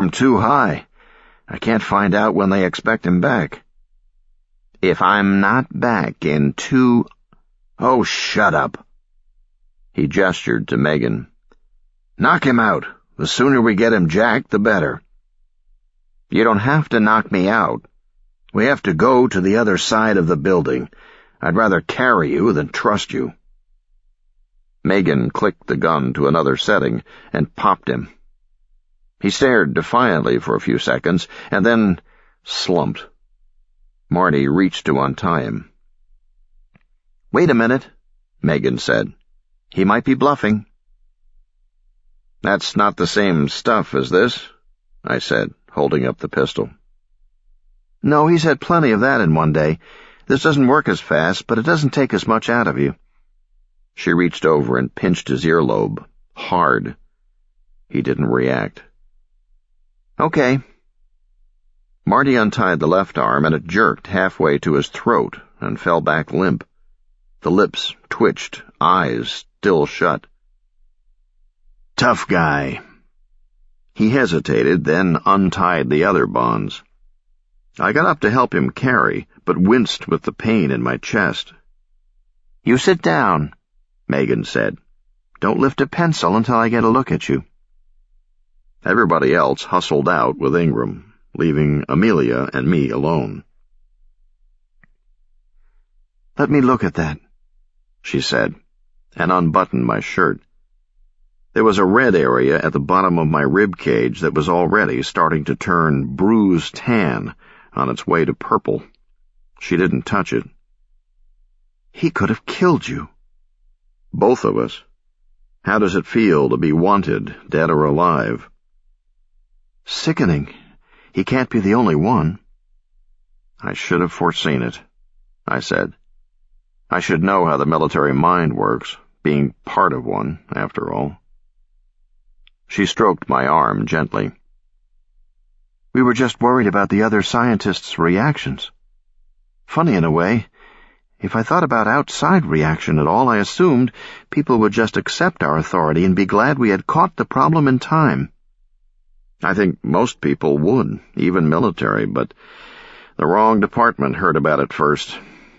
Too high. I can't find out when they expect him back. If I'm not back in 2... Oh, shut up. He gestured to Megan. Knock him out. The sooner we get him jacked, the better. You don't have to knock me out. We have to go to the other side of the building. I'd rather carry you than trust you. Megan clicked the gun to another setting and popped him. He stared defiantly for a few seconds and then slumped. Marty reached to untie him. Wait a minute, Megan said. He might be bluffing. That's not the same stuff as this, I said, holding up the pistol. No, he's had plenty of that in one day. This doesn't work as fast, but it doesn't take as much out of you. She reached over and pinched his earlobe, hard. He didn't react. Okay. Marty untied the left arm, and it jerked halfway to his throat and fell back limp. The lips twitched, eyes still shut. Tough guy. He hesitated, then untied the other bonds. I got up to help him carry, but winced with the pain in my chest. You sit down, Megan said. Don't lift a pencil until I get a look at you. Everybody else hustled out with Ingram, leaving Amelia and me alone. Let me look at that, she said, and unbuttoned my shirt. There was a red area at the bottom of my rib cage that was already starting to turn bruised tan on its way to purple. She didn't touch it. He could have killed you. Both of us. How does it feel to be wanted, dead or alive? Sickening. He can't be the only one. I should have foreseen it, I said. I should know how the military mind works, being part of one, after all. She stroked my arm gently. We were just worried about the other scientists' reactions. Funny in a way. If I thought about outside reaction at all, I assumed people would just accept our authority and be glad we had caught the problem in time. I think most people would, even military, but the wrong department heard about it first.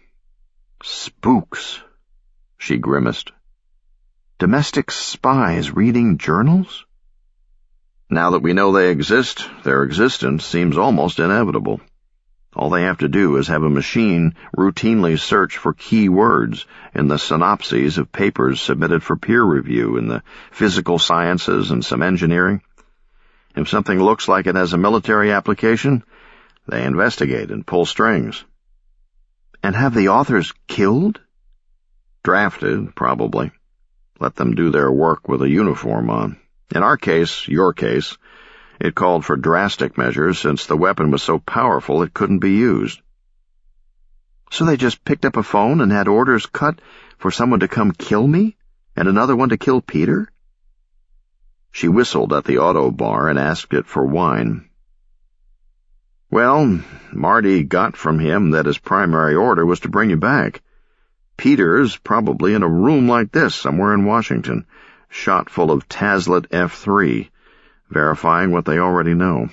Spooks, she grimaced. Domestic spies reading journals? Now that we know they exist, their existence seems almost inevitable. All they have to do is have a machine routinely search for key words in the synopses of papers submitted for peer review in the physical sciences and some engineering. If something looks like it has a military application, they investigate and pull strings. And have the authors killed? Drafted, probably. Let them do their work with a uniform on. In our case, your case, it called for drastic measures since the weapon was so powerful it couldn't be used. So they just picked up a phone and had orders cut for someone to come kill me, and another one to kill Peter? She whistled at the auto bar and asked it for wine. Well, Marty got from him that his primary order was to bring you back. Peter's probably in a room like this somewhere in Washington, shot full of Taslet F3, verifying what they already know.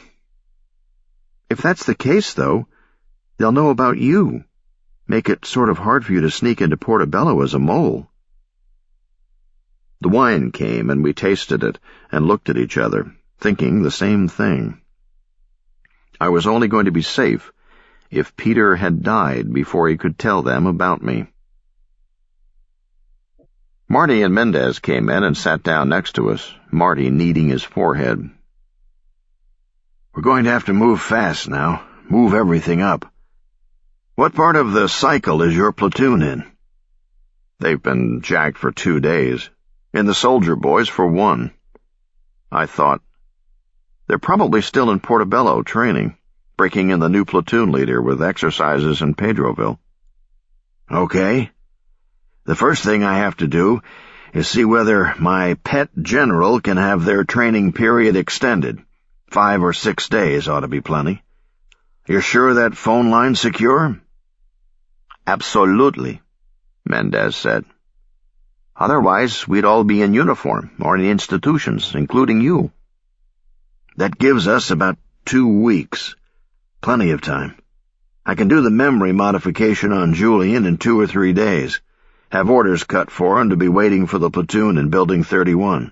If that's the case, though, they'll know about you. Make it sort of hard for you to sneak into Portobello as a mole. The wine came, and we tasted it and looked at each other, thinking the same thing. I was only going to be safe if Peter had died before he could tell them about me. Marty and Mendez came in and sat down next to us, Marty kneading his forehead. We're going to have to move fast now, move everything up. What part of the cycle is your platoon in? They've been jacked for 2 days. In the Soldier Boys for 1. I thought, they're probably still in Portobello training, breaking in the new platoon leader with exercises in Pedroville. Okay. The first thing I have to do is see whether my pet general can have their training period extended. 5 or 6 days ought to be plenty. You're sure that phone line's secure? Absolutely, Mendez said. Otherwise, we'd all be in uniform, or in institutions, including you. That gives us about 2 weeks. Plenty of time. I can do the memory modification on Julian in 2 or 3 days. Have orders cut for him to be waiting for the platoon in Building 31.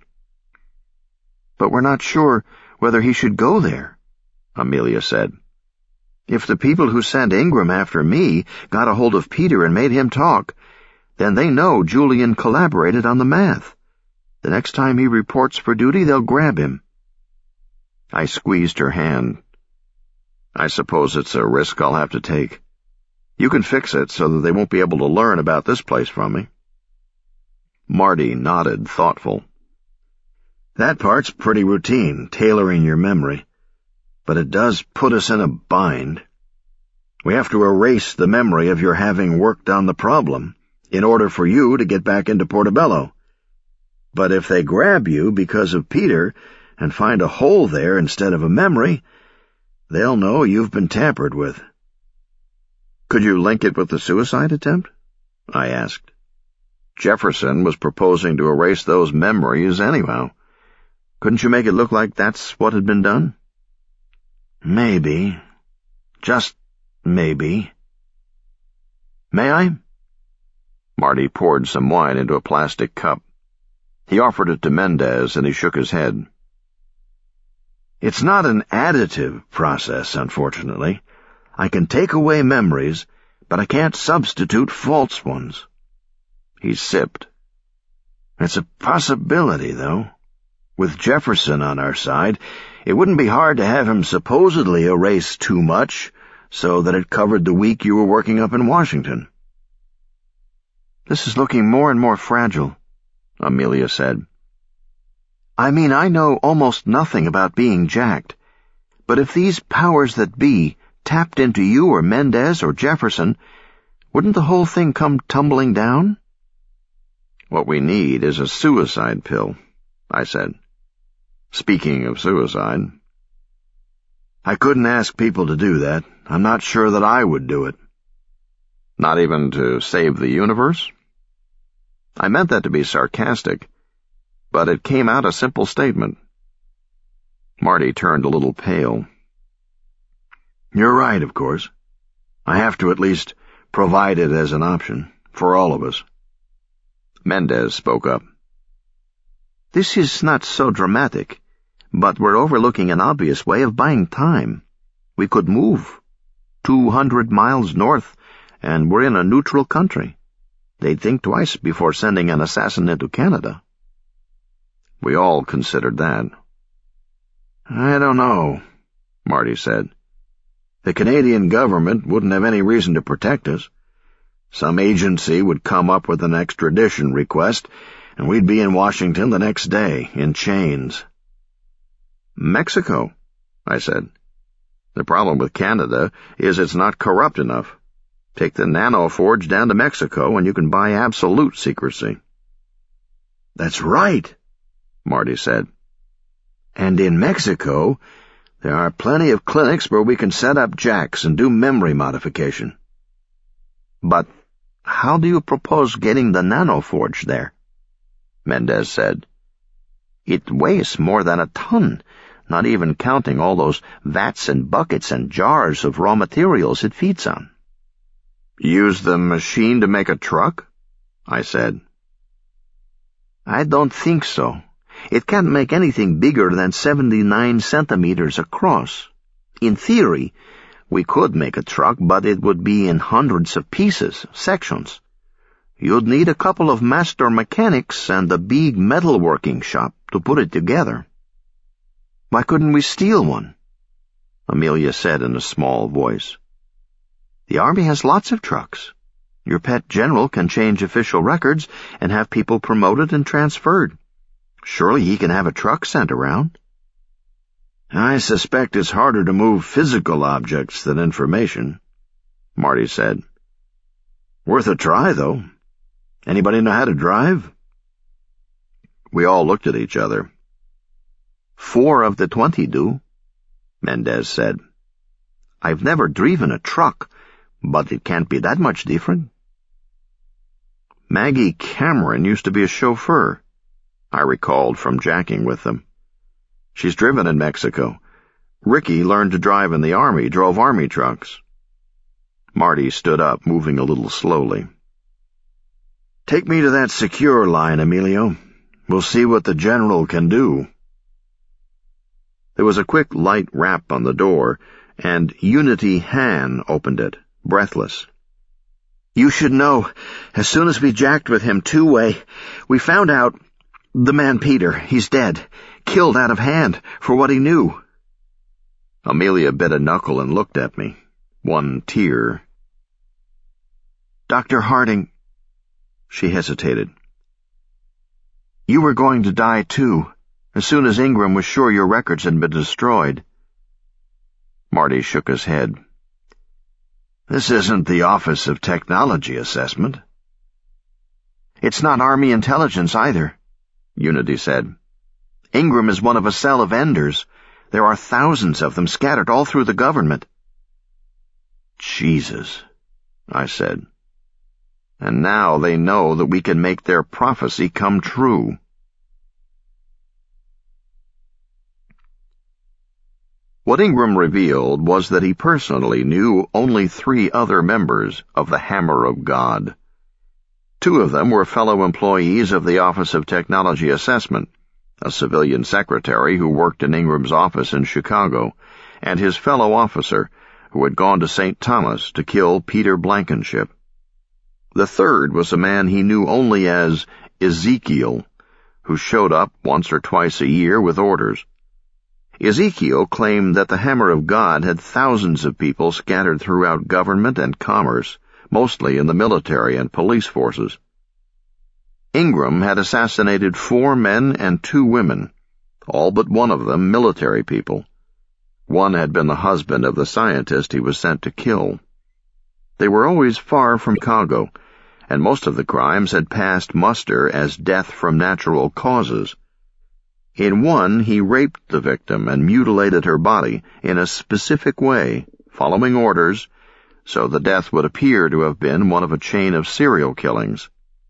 But we're not sure whether he should go there, Amelia said. If the people who sent Ingram after me got a hold of Peter and made him talk, then they know Julian collaborated on the math. The next time he reports for duty, they'll grab him. I squeezed her hand. I suppose it's a risk I'll have to take. You can fix it so that they won't be able to learn about this place from me. Marty nodded, thoughtful. That part's pretty routine, tailoring your memory. But it does put us in a bind. We have to erase the memory of your having worked on the problem in order for you to get back into Portobello. But if they grab you because of Peter and find a hole there instead of a memory, they'll know you've been tampered with. Could you link it with the suicide attempt? I asked. Jefferson was proposing to erase those memories anyhow. Couldn't you make it look like that's what had been done? Maybe. Just maybe. May I? Marty poured some wine into a plastic cup. He offered it to Mendez, and he shook his head. It's not an additive process, unfortunately. I can take away memories, but I can't substitute false ones. He sipped. It's a possibility, though. With Jefferson on our side, it wouldn't be hard to have him supposedly erase too much so that it covered the week you were working up in Washington. This is looking more and more fragile, Amelia said. I mean, I know almost nothing about being jacked, but if these powers that be tapped into you or Mendez or Jefferson, wouldn't the whole thing come tumbling down? What we need is a suicide pill, I said. Speaking of suicide. I couldn't ask people to do that. I'm not sure that I would do it. Not even to save the universe? I meant that to be sarcastic, but it came out a simple statement. Marty turned a little pale. You're right, of course. I have to at least provide it as an option, for all of us. Mendez spoke up. This is not so dramatic, but we're overlooking an obvious way of buying time. We could move 200 miles north, and we're in a neutral country. They'd think twice before sending an assassin into Canada. We all considered that. I don't know, Marty said. The Canadian government wouldn't have any reason to protect us. Some agency would come up with an extradition request, and we'd be in Washington the next day, in chains. Mexico, I said. The problem with Canada is it's not corrupt enough. Take the Nanoforge down to Mexico and you can buy absolute secrecy. That's right, Marty said. And in Mexico, there are plenty of clinics where we can set up jacks and do memory modification. But how do you propose getting the Nanoforge there? Mendez said. It weighs more than a ton, not even counting all those vats and buckets and jars of raw materials it feeds on. Use the machine to make a truck? I said. I don't think so. It can't make anything bigger than 79 centimeters across. In theory, we could make a truck, but it would be in hundreds of pieces, sections. You'd need a couple of master mechanics and a big metalworking shop to put it together. Why couldn't we steal one? Amelia said in a small voice. The Army has lots of trucks. Your pet general can change official records and have people promoted and transferred. Surely he can have a truck sent around. I suspect it's harder to move physical objects than information, Marty said. Worth a try, though. Anybody know how to drive? We all looked at each other. 4 of the 20 do, Mendez said. I've never driven a truck, but it can't be that much different. Maggie Cameron used to be a chauffeur, I recalled from jacking with them. She's driven in Mexico. Ricky learned to drive in the Army, drove Army trucks. Marty stood up, moving a little slowly. Take me to that secure line, Emilio. We'll see what the General can do. There was a quick, light rap on the door, and Unity Han opened it, breathless. You should know. As soon as we jacked with him two-way, we found out the man Peter, he's dead, killed out of hand for what he knew. Amelia bit a knuckle and looked at me, one tear. Dr. Harding, she hesitated. You were going to die too, as soon as Ingram was sure your records had been destroyed. Marty shook his head. This isn't the Office of Technology Assessment. It's not Army intelligence either, Unity said. Ingram is one of a cell of Enders. There are thousands of them scattered all through the government. Jesus, I said. And now they know that we can make their prophecy come true. What Ingram revealed was that he personally knew only 3 other members of the Hammer of God. 2 of them were fellow employees of the Office of Technology Assessment, a civilian secretary who worked in Ingram's office in Chicago, and his fellow officer who had gone to St. Thomas to kill Peter Blankenship. The 3rd was a man he knew only as Ezekiel, who showed up once or twice a year with orders. Ezekiel claimed that the Hammer of God had thousands of people scattered throughout government and commerce, mostly in the military and police forces. Ingram had assassinated 4 men and 2 women, all but one of them military people. One had been the husband of the scientist he was sent to kill. They were always far from Chicago, and most of the crimes had passed muster as death from natural causes. In one, he raped the victim and mutilated her body in a specific way, following orders, so the death would appear to have been one of a chain of serial killings.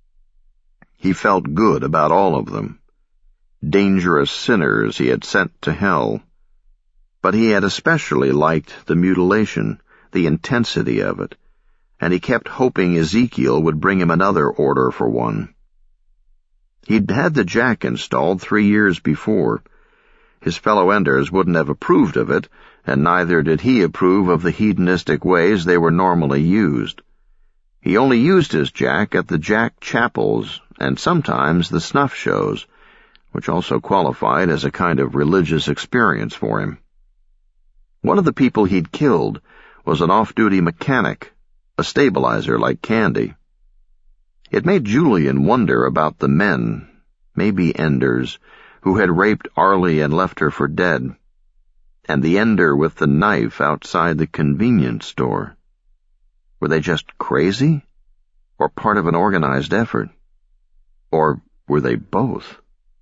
He felt good about all of them. Dangerous sinners he had sent to hell. But he had especially liked the mutilation, the intensity of it, and he kept hoping Ezekiel would bring him another order for one. He'd had the jack installed 3 years before. His fellow Enders wouldn't have approved of it, and neither did he approve of the hedonistic ways they were normally used. He only used his jack at the jack chapels and sometimes the snuff shows, which also qualified as a kind of religious experience for him. One of the people he'd killed was an off-duty mechanic, a stabilizer like Candy. It made Julian wonder about the men, maybe Enders, who had raped Arlie and left her for dead, and the Ender with the knife outside the convenience store. Were they just crazy, or part of an organized effort? Or were they both?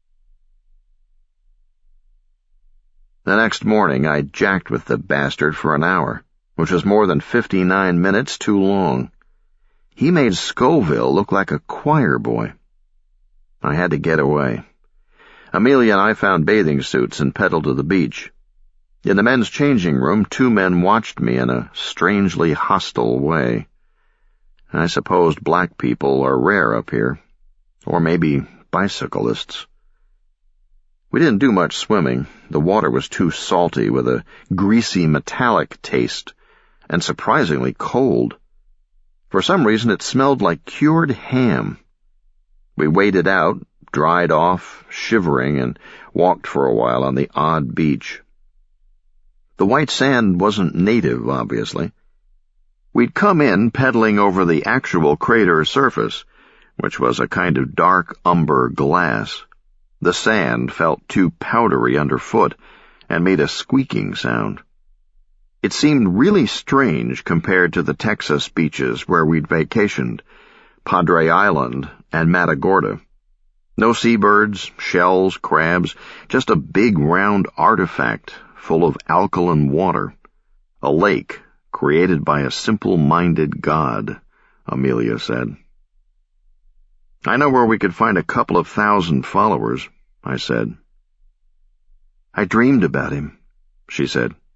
The next morning I jacked with the bastard for an hour, which was more than 59 minutes too long. He made Scoville look like a choir boy. I had to get away. Amelia and I found bathing suits and pedaled to the beach. In the men's changing room, 2 men watched me in a strangely hostile way. I supposed black people are rare up here, or maybe bicyclists. We didn't do much swimming. The water was too salty with a greasy metallic taste, and surprisingly cold. For some reason it smelled like cured ham. We waded out, dried off, shivering, and walked for a while on the odd beach. The white sand wasn't native, obviously. We'd come in pedaling over the actual crater surface, which was a kind of dark umber glass. The sand felt too powdery underfoot and made a squeaking sound. It seemed really strange compared to the Texas beaches where we'd vacationed, Padre Island and Matagorda. No seabirds, shells, crabs, just a big round artifact full of alkaline water. A lake created by a simple-minded god, Amelia said. I know where we could find a couple of thousand followers, I said. I dreamed about him, she said.